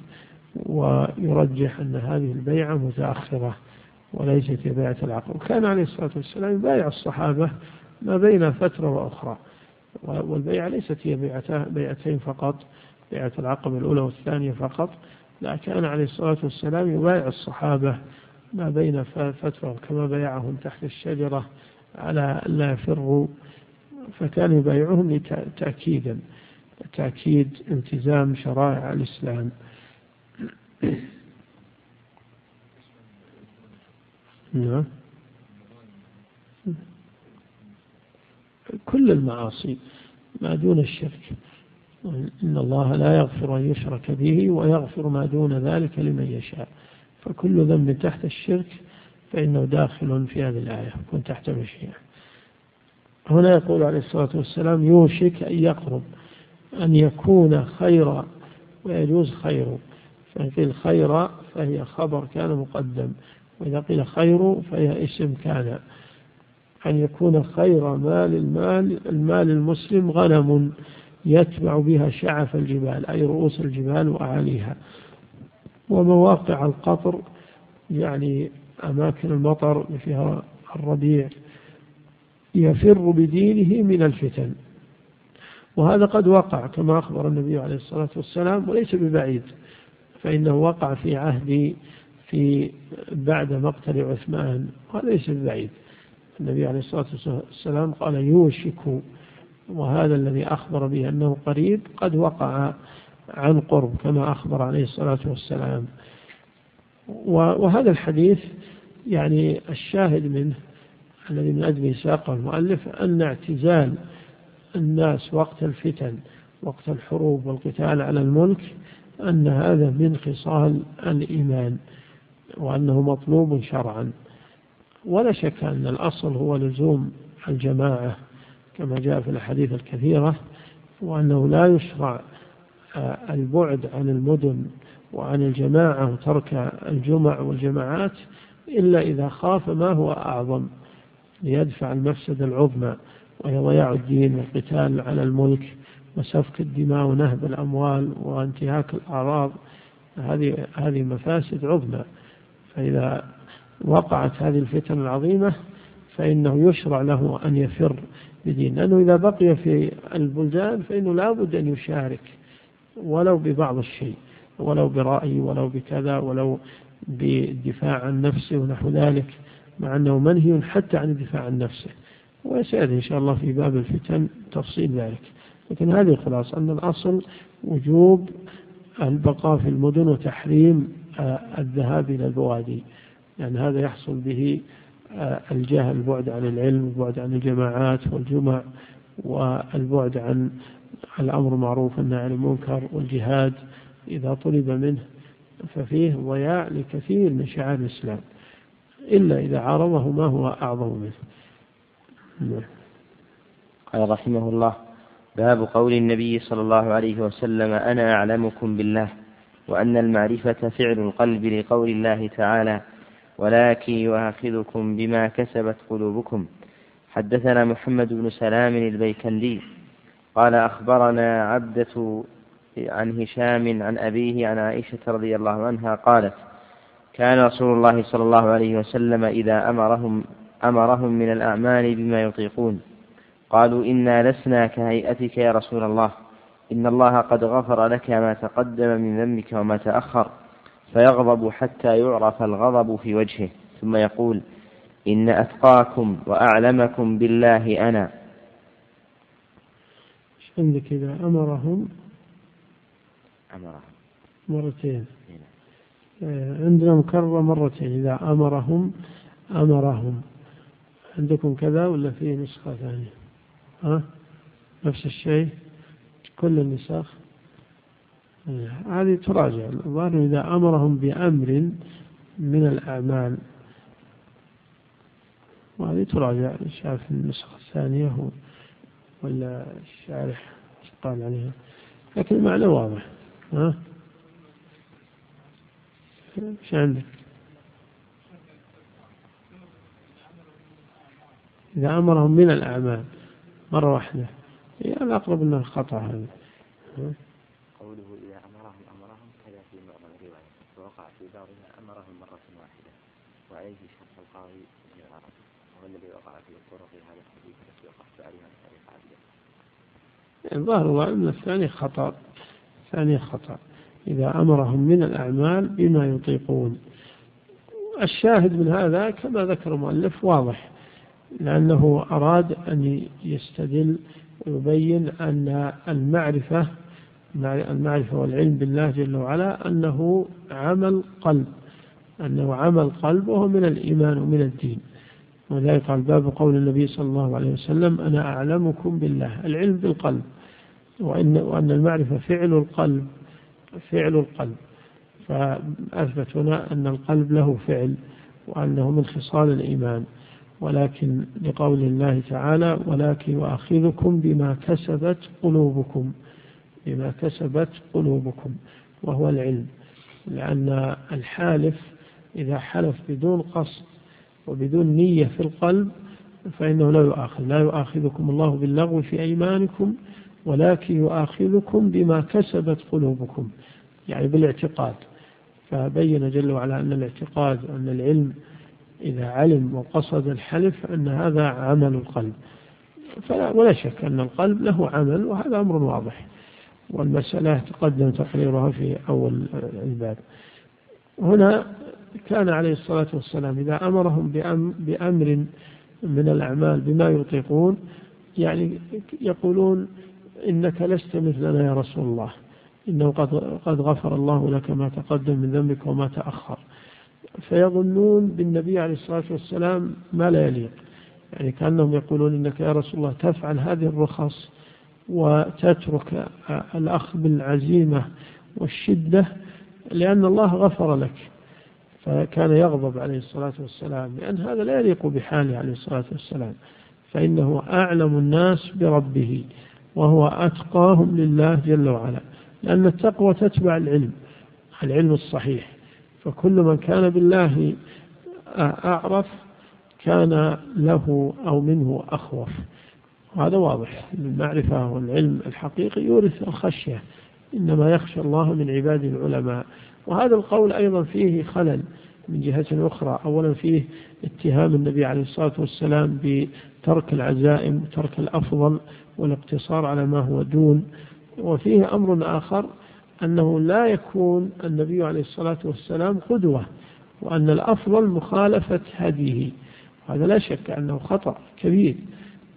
ويرجح أن هذه البيعة متأخرة وليست بيعة العقبة. وكان عليه الصلاة والسلام يبايع الصحابة ما بين فترة وأخرى، والبيعة ليست هي بيعتين فقط، بيعة العقبة الأولى والثانية فقط، لا، كان عليه الصلاة والسلام يبايع الصحابة ما بين فترة، كما بايعهم تحت الشجرة على ألا يفروا، فكان يبايعهم تأكيدا تأكيد التزام شرائع الإسلام. نعم، كل المعاصي ما دون الشرك، إن الله لا يغفر أن يشرك به ويغفر ما دون ذلك لمن يشاء، فكل ذنب تحت الشرك فإنه داخل في هذه الآية، كن تحت مشيئة. هنا يقول عليه الصلاة والسلام يوشك أن يقرب، أن يكون خيرا ويجوز خير، فإن قيل خيرا فهي خبر كان مقدم، وإذا قيل خير فهي اسم كان. أن يكون خير مال المال المال المسلم غنم يتبع بها شعف الجبال، أي رؤوس الجبال وأعاليها، ومواقع القطر يعني أماكن المطر فيها الربيع، يفر بدينه من الفتن. وهذا قد وقع كما أخبر النبي عليه الصلاة والسلام، وليس ببعيد، فإنه وقع في عهد في بعد مقتل عثمان، وهذا ليس ببعيد. النبي عليه الصلاة والسلام قال يوشك، وهذا الذي أخبر به أنه قريب قد وقع عن قرب كما أخبر عليه الصلاة والسلام. وهذا الحديث يعني الشاهد منه الذي من أجله ساقه المؤلف أن اعتزال الناس وقت الفتن، وقت الحروب والقتال على الملك، أن هذا من خصال الإيمان، وأنه مطلوب شرعا. ولا شك أن الأصل هو لزوم الجماعة كما جاء في الحديث الكثيرة، وأنه لا يشرع البعد عن المدن وعن الجماعة وترك الجمع والجماعات إلا إذا خاف ما هو أعظم ليدفع المفسدة العظمى، وهي ضياع الدين والقتال على الملك وسفك الدماء ونهب الأموال وانتهاك الأعراض. هذه هذه مفاسد عظمى. فإذا وقعت هذه الفتن العظيمة فإنه يشرع له أن يفر بدين، لأنه إذا بقي في البلدان فإنه لا بد أن يشارك ولو ببعض الشيء، ولو برأي، ولو بكذا، ولو بالدفاع عن نفسه ونحو ذلك، مع أنه منهي حتى عن الدفاع عن نفسه، وسيأتي إن شاء الله في باب الفتن تفصيل ذلك. لكن هذه خلاص أن الأصل وجوب البقاء في المدن وتحريم الذهاب إلى البوادي، يعني هذا يحصل به الجهل، البعد عن العلم، البعد عن الجماعات والجمع، والبعد عن الأمر معروف والنهي عن المنكر، والجهاد إذا طلب منه ففيه ضياع لكثير من شعائر الإسلام إلا إذا عارضه ما هو أعظم منه. قال رحمه الله: باب قول النبي صلى الله عليه وسلم: أنا أعلمكم بالله، وأن المعرفة فعل القلب، لقول الله تعالى: ولكن يؤاخذكم بما كسبت قلوبكم. حدثنا محمد بن سلام البيكندي قال أخبرنا عبدة عن هشام عن أبيه عن عائشة رضي الله عنها قالت: كان رسول الله صلى الله عليه وسلم إذا أمرهم أمرهم من الأعمال بما يطيقون قالوا: إنا لسنا كهيئتك يا رسول الله، إن الله قد غفر لك ما تقدم من ذنبك وما تأخر، فيغضب حتى يعرف الغضب في وجهه، ثم يقول: إن أتقاكم وأعلمكم بالله أنا. عندك إذا أمرهم أمرهم مرتين، عندنا مكرر مرتين، إذا أمرهم أمرهم. عندكم كذا ولا في نسخة ثانية؟ ها؟ نفس الشيء كل النسخ هذه تراجع. الظاهر إذا أمرهم بأمر من الأعمال، وهذه تراجع شاف النسخة الثانية ولا الشارح قال عليها، لكن المعنى واضح. ها؟ ايش عندك؟ إذا أمرهم من الأعمال مرة واحدة، يعني الأقرب أنه الخطأ هذا. قوله إذا أمرهم أمرهم كذا في معظم الرواية، ووقع في بعضها أمرهم مرة واحدة، وعليه شرح القاضي بن العرب، وهو الذي وقع في الطرق هذا الحديث التي وقفت عليها من طريق عبده. الظاهر الله أن الثاني خطأ، الثاني خطأ. إذا أمرهم من الأعمال بما يطيقون. الشاهد من هذا كما ذكر المؤلف واضح، لأنه أراد أن يستدل ويبين أن المعرفة المعرفة والعلم بالله جل وعلا أنه عمل قلب، أنه عمل قلب وهو من الإيمان ومن الدين. وذلك قال باب قول النبي صلى الله عليه وسلم: أنا أعلمكم بالله، العلم بالقلب، وإن, وأن المعرفة فعل القلب، فعل القلب. فأثبت هنا أن القلب له فعل وأنه من خصال الإيمان. ولكن لقول الله تعالى: ولكن يؤاخذكم بما كسبت قلوبكم، بما كسبت قلوبكم، وهو العلم. لأن الحالف إذا حلف بدون قصد وبدون نية في القلب فإنه لا يؤاخذ. لا يؤاخذكم الله باللغو في أيمانكم، ولكن يؤاخذكم بما كسبت قلوبكم، يعني بالاعتقاد. فبين جل وعلا أن الاعتقاد، أن العلم إذا علم وقصد الحلف أن هذا عمل القلب. فلا ولا شك أن القلب له عمل، وهذا أمر واضح، والمسألة تقدم تقريرها في أول الباب. هنا كان عليه الصلاة والسلام إذا أمرهم بأمر من الأعمال بما يطيقون، يعني يقولون: إنك لست مثلنا يا رسول الله، إنه قد, قد غفر الله لك ما تقدم من ذنبك وما تأخر. فيظنون بالنبي عليه الصلاة والسلام ما لا يليق، يعني كأنهم يقولون: إنك يا رسول الله تفعل هذه الرخص وتترك الأخذ بالعزيمة والشدة لأن الله غفر لك. فكان يغضب عليه الصلاة والسلام، لأن هذا لا يليق بحاله عليه الصلاة والسلام، فإنه أعلم الناس بربه وهو أتقاهم لله جل وعلا، لأن التقوى تتبع العلم، العلم الصحيح. فكل من كان بالله أعرف كان له أو منه أخوف، وهذا واضح. المعرفة والعلم الحقيقي يورث الخشية، إنما يخشى الله من عباده العلماء. وهذا القول أيضا فيه خلل من جهة أخرى. أولا فيه اتهام النبي عليه الصلاة والسلام بترك العزائم وترك الأفضل والاقتصار على ما هو دون. وفيه أمر آخر، أنه لا يكون النبي عليه الصلاة والسلام قدوة، وأن الأفضل مخالفة هديه. هذا لا شك أنه خطأ كبير،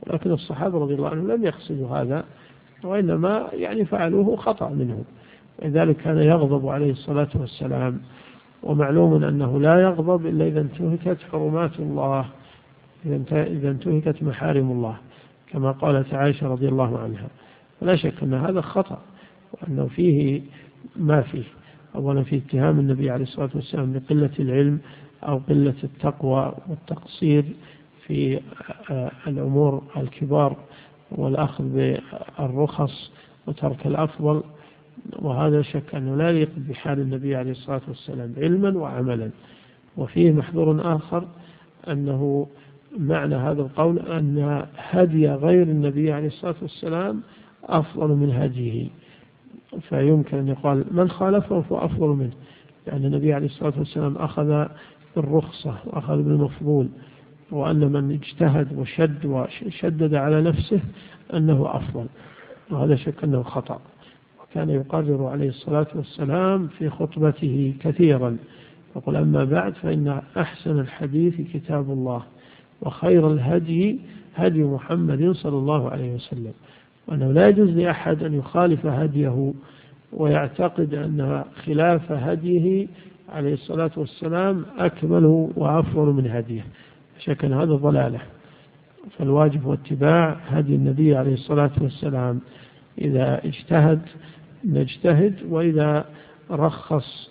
ولكن الصحابة رضي الله عنهم لم يقصدوا هذا، وإنما يعني فعلوه خطأ منهم، لذلك كان يغضب عليه الصلاة والسلام. ومعلوم أنه لا يغضب إلا إذا انتهكت حرمات الله، إذا انتهكت محارم الله، كما قالت عائشة رضي الله عنها. فلا شك أن هذا خطأ، وأنه فيه ما فيه. أولا في اتهام النبي عليه الصلاة والسلام بقلة العلم أو قلة التقوى والتقصير في الأمور الكبار والأخذ بالرخص وترك الأفضل، وهذا شك أنه لا يليق بحال النبي عليه الصلاة والسلام علما وعملا. وفيه محظور آخر، أنه معنى هذا القول أن هدي غير النبي عليه الصلاة والسلام أفضل من هديه، فيمكن أن يقال من خالفه فهو أفضل منه، لأن النبي عليه الصلاة والسلام أخذ بالرخصة وأخذ بالمفضول، وأن من اجتهد وشد وشدد على نفسه أنه أفضل، وهذا شك أنه خطأ. وكان يقرر عليه الصلاة والسلام في خطبته كثيرا يقول: أما بعد فإن أحسن الحديث كتاب الله، وخير الهدي هدي محمد صلى الله عليه وسلم، وأنه لا يجوز لأحد أن يخالف هديه ويعتقد أن خلاف هديه عليه الصلاة والسلام أكمل وأفضل من هديه، شك أن هذا ضلالة. فالواجب هو اتباع هدي النبي عليه الصلاة والسلام، إذا اجتهد نجتهد، وإذا رخص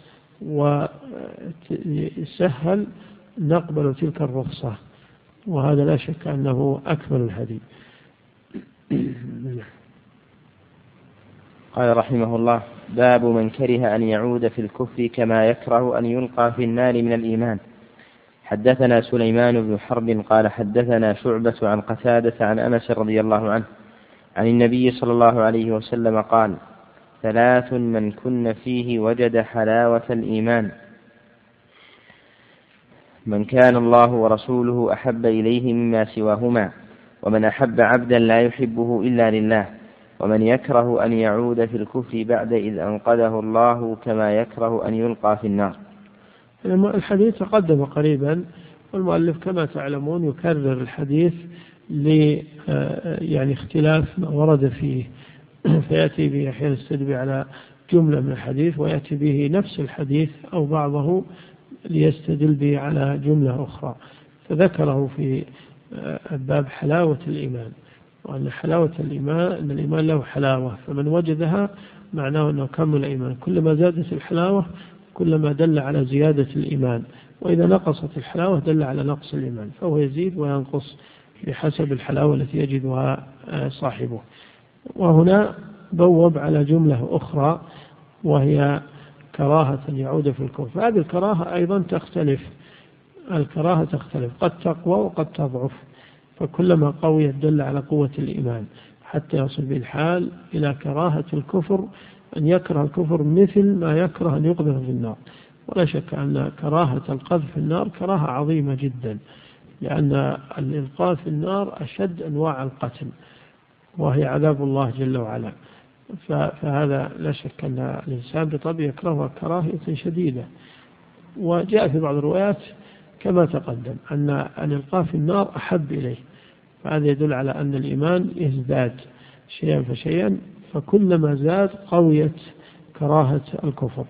وسهل نقبل تلك الرخصة، وهذا لا شك أنه أكمل الهدي. قال رحمه الله: باب من كره أن يعود في الكفر كما يكره أن يلقى في النار من الإيمان. حدثنا سليمان بن حرب قال حدثنا شعبة عن قتادة عن أنس رضي الله عنه عن النبي صلى الله عليه وسلم قال: ثلاث من كن فيه وجد حلاوة الإيمان: من كان الله ورسوله أحب إليه مما سواهما، ومن أحب عبدا لا يحبه إلا لله، ومن يكره أن يعود في الكفر بعد إذ أنقذه الله كما يكره أن يلقى في النار. الحديث تقدم قريبا، والمؤلف كما تعلمون يكرر الحديث ل يعني اختلاف ما ورد فيه، فيأتي به أحيانا يستدل على جملة من الحديث، ويأتي به نفس الحديث أو بعضه ليستدل به على جملة أخرى. فذكره في باب حلاوة الإيمان، وأن حلاوة الإيمان أن الإيمان له حلاوة، فمن وجدها معناه أنه كمل الإيمان. كلما زادت الحلاوة كلما دل على زيادة الإيمان، وإذا نقصت الحلاوة دل على نقص الإيمان، فهو يزيد وينقص بحسب الحلاوة التي يجدها صاحبه. وهنا بوب على جملة أخرى وهي كراهة يعود في الكفر. هذه الكراهة أيضا تختلف، الكراهة تختلف، قد تقوى وقد تضعف، فكلما قويت دل على قوة الإيمان، حتى يصل بالحال إلى كراهة الكفر، أن يكره الكفر مثل ما يكره أن يقذف في النار. ولا شك أن كراهة القذف في النار كراهة عظيمة جدا، لأن الإلقاء في النار أشد أنواع القتل، وهي عذاب الله جل وعلا. فهذا لا شك أن الإنسان بطبعه يكرهه كراهية شديدة. وجاء في بعض الروايات كما تقدم أن الإلقاء في النار أحب إليه، فهذا يدل على أن الإيمان يزداد شيئا فشيئا، فكلما زاد قويت كراهة الكفر.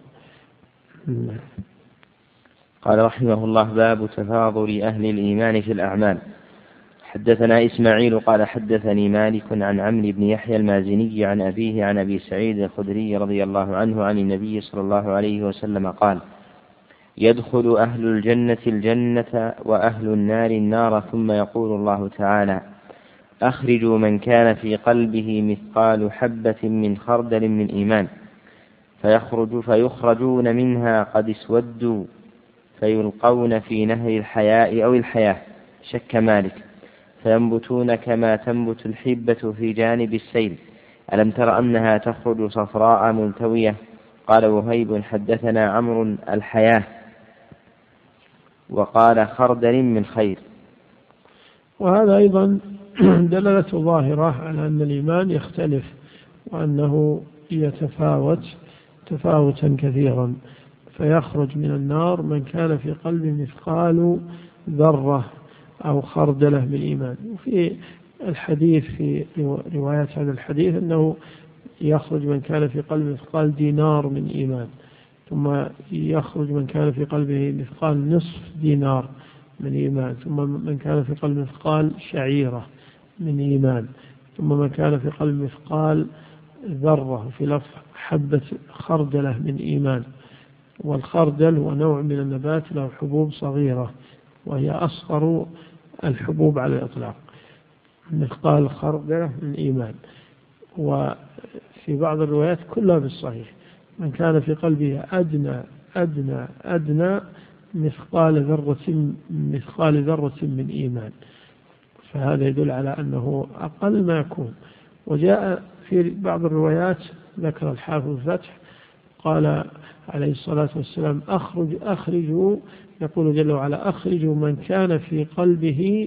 قال رحمه الله: باب تفاضل أهل الإيمان في الأعمال. حدثنا إسماعيل قال حدثني مالك عن عمرو بن يحيى المازني عن أبيه عن أبي سعيد الخدري رضي الله عنه عن النبي صلى الله عليه وسلم قال: يدخل أهل الجنة الجنة وأهل النار النار، ثم يقول الله تعالى: أخرجوا من كان في قلبه مثقال حبة من خردل من إيمان، فيخرج فيخرجون منها قد اسودوا، فيلقون في نهر الحياء أو الحياة، شك مالك، فينبتون كما تنبت الحبة في جانب السيل. ألم تر أنها تخرج صفراء ملتوية؟ قال وهيب: حدثنا عمرو الحياة، وقال خردل من خير. وهذا أيضا دلالة ظاهرة على أن الإيمان يختلف، وأنه يتفاوت تفاوتا كثيرا، فيخرج من النار من كان في قلبه مثقال ذرة أو خردلة من إيمان. وفي الحديث في روايات هذا الحديث أنه يخرج من كان في قلبه مثقال دينار من إيمان، ثم يخرج من كان في قلبه مثقال نصف دينار من إيمان، ثم من كان في قلبه مثقال شعيرة من إيمان، ثم من كان في قلبه مثقال ذرة، في لفظ حبة خردلة من إيمان. والخردل هو نوع من النبات له حبوب صغيرة وهي أصغر الحبوب على الإطلاق، مثقال خردلة من إيمان. وفي بعض الروايات كلها بالصحيح من كان في قلبه أدنى أدنى أدنى مثقال ذرة مثقال ذرة من إيمان، فهذا يدل على أنه أقل ما يكون. وجاء في بعض الروايات ذكر الحافظ الفتح قال عليه الصلاة والسلام أخرج أخرجوا يقول جل وعلا أخرجوا من كان في قلبه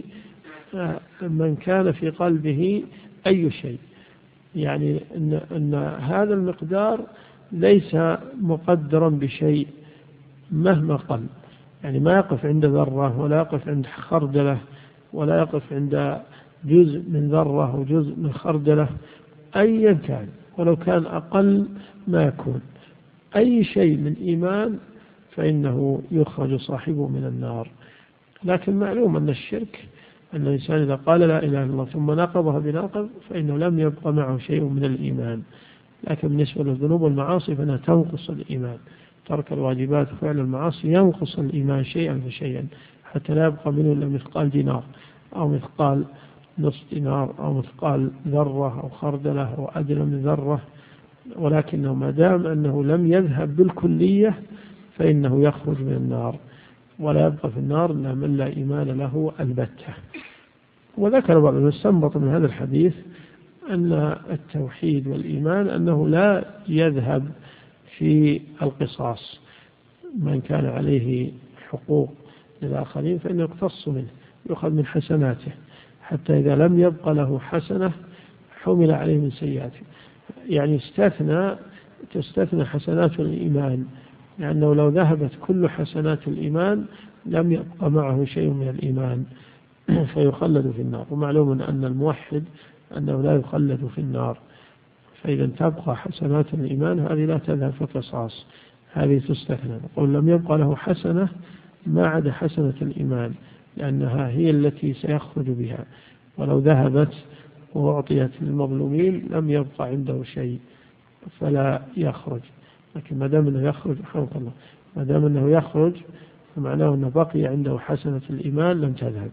من كان في قلبه أي شيء، يعني أن, أن هذا المقدار ليس مقدرا بشيء مهما قل، يعني ما يقف عند ذرة ولا يقف عند خردلة ولا يقف عند جزء من ذرة وجزء من خردلة، أيا كان ولو كان أقل ما يكون أي شيء من إيمان فإنه يخرج صاحبه من النار. لكن معلوم أن الشرك أن الإنسان إذا قال لا إله إلا الله ثم ناقضها بناقض فإنه لم يبقى معه شيء من الإيمان. لكن بالنسبة للذنوب والمعاصي فإنها تنقص الإيمان، ترك الواجبات وفعل المعاصي ينقص الإيمان شيئا فشيئا حتى لا يبقى منه إلا مثقال دينار أو مثقال نصف دينار أو مثقال ذرة أو خردلة أو أدنى من ذرة. ولكنه ما دام أنه لم يذهب بالكلية فإنه يخرج من النار ولا يبقى في النار إلا من لا إيمان له البتة. وذكر بعض المستنبط من هذا الحديث أن التوحيد والإيمان أنه لا يذهب في القصاص، من كان عليه حقوق للآخرين فإنه يقتص منه يؤخذ من حسناته حتى إذا لم يبقى له حسنة حمل عليه من سيئاته، يعني استثنى تستثنى حسنات الإيمان، لأنه لو ذهبت كل حسنات الإيمان لم يبقى معه شيء من الإيمان فيخلد في النار. ومعلوم أن الموحد أنه لا يخلد في النار، فإذا تبقى حسنات الإيمان هذه لا تذهب في القصاص، هذه تستثنى. نقول لم يبقى له حسنة ما عدا حسنة الإيمان لأنها هي التي سيخرج بها، ولو ذهبت وأعطيت للمظلومين لم يبقى عنده شيء فلا يخرج. لكن ما دام أنه يخرج حمد الله ما دام أنه يخرج فمعناه أنه بقي عنده حسنة الإيمان لم تذهب.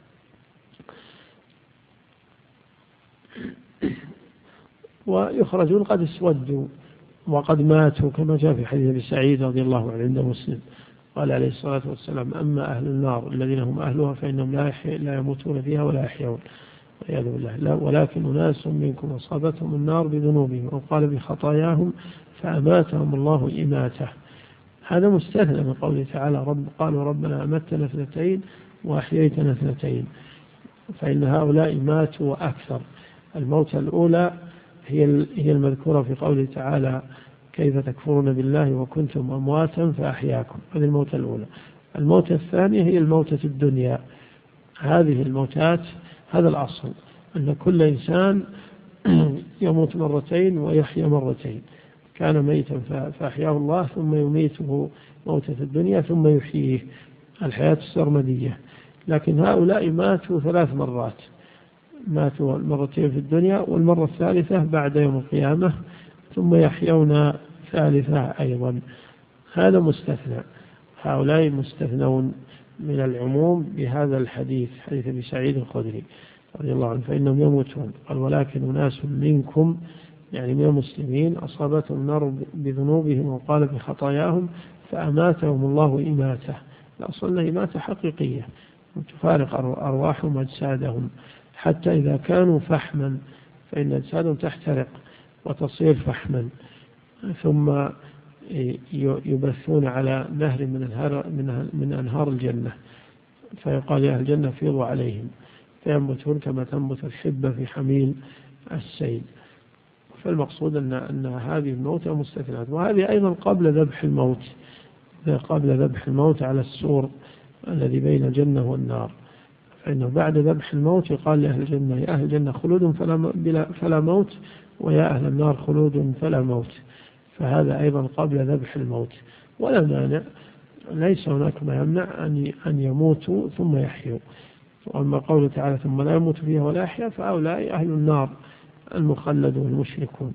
ويخرجون قد اسودوا وقد ماتوا كما جاء في حديث أبي سعيد رضي الله عنه عند مسلم قال عليه الصلاة والسلام أما أهل النار الذين هم أهلها فإنهم لا, لا يموتون فيها ولا يحيون والعياذ بالله، لا ولكن أناس منكم أصابتهم النار بذنوبهم أو قال بخطاياهم فأماتهم الله إماته. هذا مستثنى من قوله تعالى رب قالوا ربنا أمتنا اثنتين وأحييتنا اثنتين، فإن هؤلاء ماتوا أكثر. الموتى الأولى هي هي المذكورة في قوله تعالى كيف تكفرون بالله وكنتم أمواتا فأحياكم، هذه الموتى الأولى. الموتى الثانية هي الموتى الدنيا. هذه الموتات هذا الأصل أن كل إنسان يموت مرتين ويحيى مرتين، كان ميتا فأحياه الله ثم يميته موتة الدنيا ثم يحييه الحياة السرمدية. لكن هؤلاء ماتوا ثلاث مرات، ماتوا مرتين في الدنيا والمرة الثالثة بعد يوم القيامة ثم يحيون ثالثة أيضا. هذا مستثنى، هؤلاء مستثنون من العموم بهذا الحديث حديث أبي سعيد الخدري رضي الله عنه فإنهم يموتون. قال ولكن أناس منكم يعني من المسلمين أصابتهم النار بذنوبهم وقال بخطاياهم فأماتهم الله إماتة. الأصل إماتة حقيقية تفارق أرواحهم وأجسادهم حتى إذا كانوا فحما فإن أجسادهم تحترق وتصير فحما ثم يبثون على نهر من أنهار, من أنهار الجنة فيقال يا أهل الجنة فيضوا عليهم فينبتون كما تنبت الحبة في حميل السيل. فالمقصود أن, أن هذه الموت مستثنات، وهذه أيضا قبل ذبح الموت قبل ذبح الموت على السور الذي بين الجنة والنار، فإنه بعد ذبح الموت يقال لأهل الجنة يا أهل الجنة خلود فلا, فلا موت، ويا أهل النار خلود فلا موت. فهذا أيضا قبل ذبح الموت. ولا مانع، ليس هناك ما يمنع أن يموتوا ثم يحيوا. وأما قوله تعالى ثم لا يموت فيها ولا يحيا فهؤلاء أهل النار المخلدون المشركون.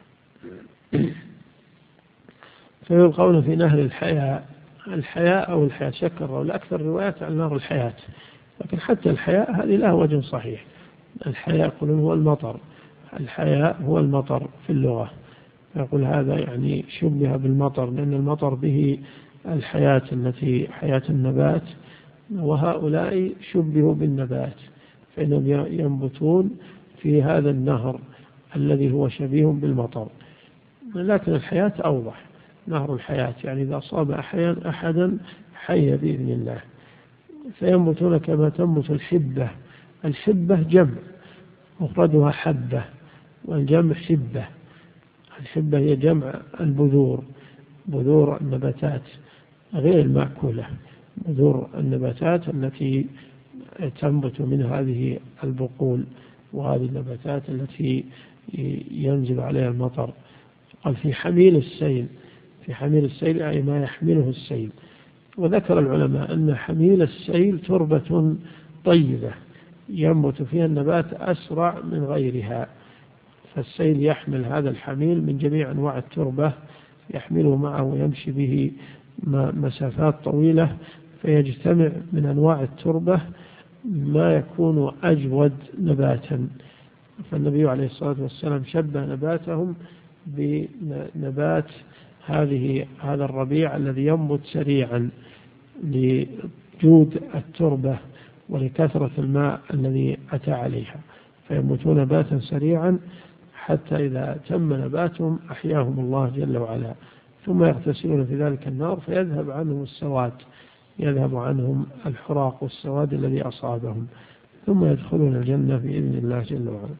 فيلقون في نهر الحياة. الحياة أو الحياة شكر الأكثر روايات عن نار الحياة، لكن حتى الحياة هذه لها وجه صحيح. الحياة يقولون هو المطر، الحياة هو المطر في اللغة، يقول هذا يعني شبه بالمطر لأن المطر به الحياة التي حياة النبات، وهؤلاء شبهوا بالنبات فإنهم ينبتون في هذا النهر الذي هو شبيه بالمطر. لكن الحياة أوضح، نهر الحياة يعني إذا أصاب أحدا حي بإذن الله. فينبتون كما تنبت الحبة. الحبة جمع مفردها حبة، والجمع حبة. الحبة هي جمع البذور، بذور النباتات غير المأكولة، بذور النباتات التي تنبت من هذه البقول وهذه النباتات التي ينزل عليها المطر. قال في حميل السيل، في حميل السيل أي ما يحمله السيل. وذكر العلماء أن حميل السيل تربة طيبة ينبت فيها النبات أسرع من غيرها، فالسيل يحمل هذا الحميل من جميع أنواع التربة، يحمله معه ويمشي به مسافات طويلة، فيجتمع من أنواع التربة ما يكون أجود نباتا. فالنبي عليه الصلاة والسلام شبه نباتهم بنبات هذه هذا الربيع الذي ينبت سريعا لجود التربة ولكثرة الماء الذي أتى عليها، فينبتون نباتا سريعا حتى إذا تم نباتهم أحياهم الله جل وعلا، ثم يغتسلون في ذلك النار فيذهب عنهم السواد، يذهب عنهم الحراق والسواد الذي أصابهم، ثم يدخلون الجنة بإذن الله جل وعلا.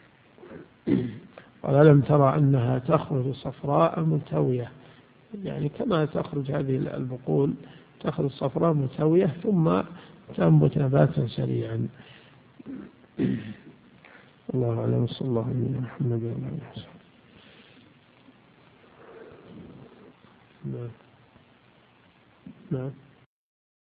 قال ألم ترى أنها تخرج صفراء ملتوية، يعني كما تخرج هذه البقول تخرج صفراء ملتوية ثم تنبت نباتا سريعا. الله أعلم. صلى الله عليه محمد وعلى آله وصحبه. نعم. نعم.